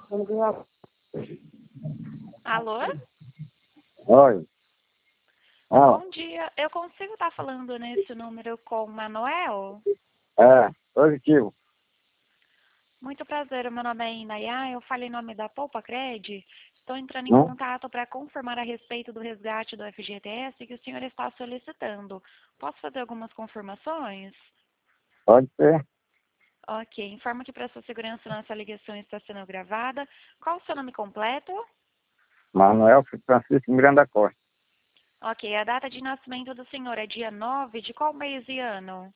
Alô? Oi. Ah, Bom dia. Eu consigo estar falando nesse número com o Manuel? positivo. Muito prazer, o meu nome é Inayá, eu falo em nome da Poupa Cred. Estou entrando em Não? contato para confirmar a respeito do resgate do FGTS que o senhor está solicitando. Posso fazer algumas confirmações? Pode ser. Ok, informo que para sua segurança nossa ligação está sendo gravada. Qual o seu nome completo? Manuel Francisco Miranda Costa. Ok, a data de nascimento do senhor é dia 9 de qual mês e ano?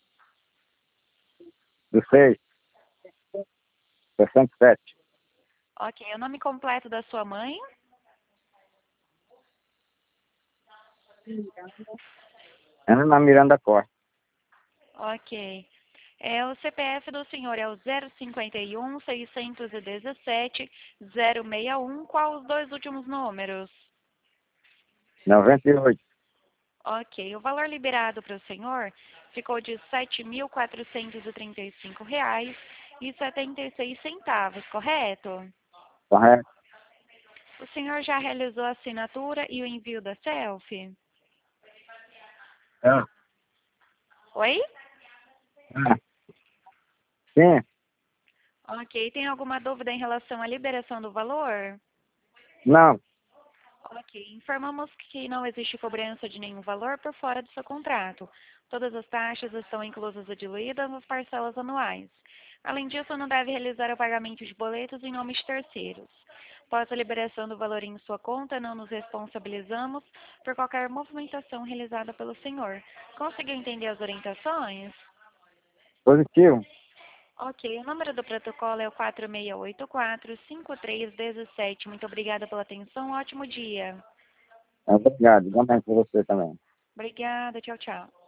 Do 6, 67. Ok, o nome completo da sua mãe? Ana Miranda Costa. Ok. O CPF do senhor é o 051 617 061. Qual os dois últimos números? 98. Ok. O valor liberado para o senhor ficou de R$ 7.435,76, correto? Correto? O senhor já realizou a assinatura e o envio da selfie? Ah, Oi? ah. Sim. Ok. Tem alguma dúvida em relação à liberação do valor? Não. Ok, informamos que não existe cobrança de nenhum valor por fora do seu contrato. Todas as taxas estão inclusas e diluídas nas parcelas anuais. Além disso, não deve realizar o pagamento de boletos em nome de terceiros. Após a liberação do valor em sua conta, não nos responsabilizamos por qualquer movimentação realizada pelo senhor. Conseguiu entender as orientações? Positivo. Ok, o número do protocolo é o 4684-5317. Muito obrigada pela atenção, ótimo dia. Obrigado. Igualmente para você também. Obrigada, tchau, tchau.